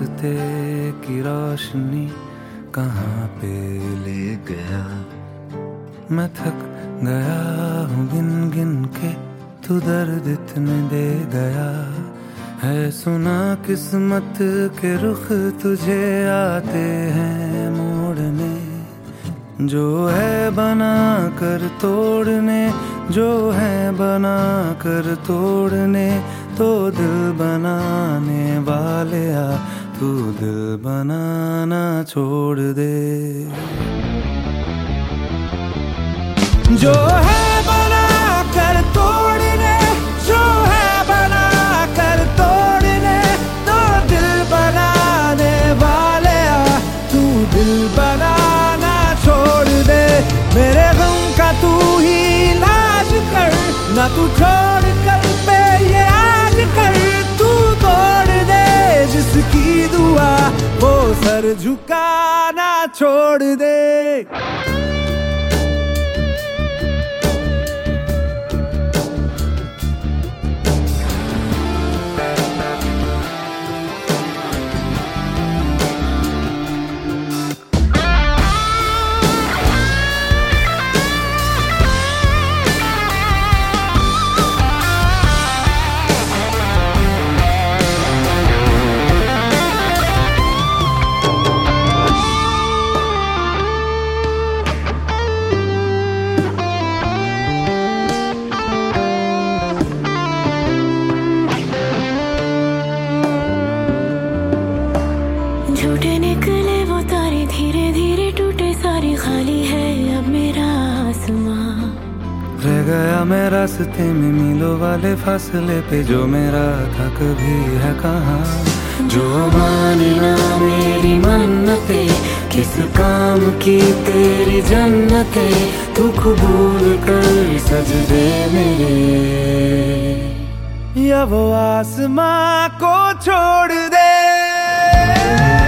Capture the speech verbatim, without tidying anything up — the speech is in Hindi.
रास्ते की रोशनी कहाँ पे ले गया। मैं थक गया हूँ गिन गिन के, तू दर्द इतने दे गया है। सुना किस्मत के रुख तुझे आते हैं मोड़ने, जो है बना कर तोड़ने, जो है बना कर तोड़ने। तो दिल बनाने वाले आ, तू दिल बनाना छोड़ दे। जो है बना कर तोड़ने, जो है बना कर तोड़ने। तो दिल बनाने वाले आ, तू दिल बनाना छोड़ दे। मेरे गम का तू ही इलाज कर, ना तू छोड़ कर पे ये आज कर। तू तोड़ दे जिसकी दुआ, वो सर झुकाना छोड़ दे। झूठे निकले वो तारे, धीरे धीरे टूटे सारे। खाली है अब मेरा आसमां, रह गया मैं रास्ते में मीलों वाले फासले पे। जो मेरा था कभी है कहाँ, जो मानी ना मेरी मन्नते। किस काम की तेरी जन्नते, तू कबूल कर सजदे मेरे। या वो आसमां को छोड़ दे।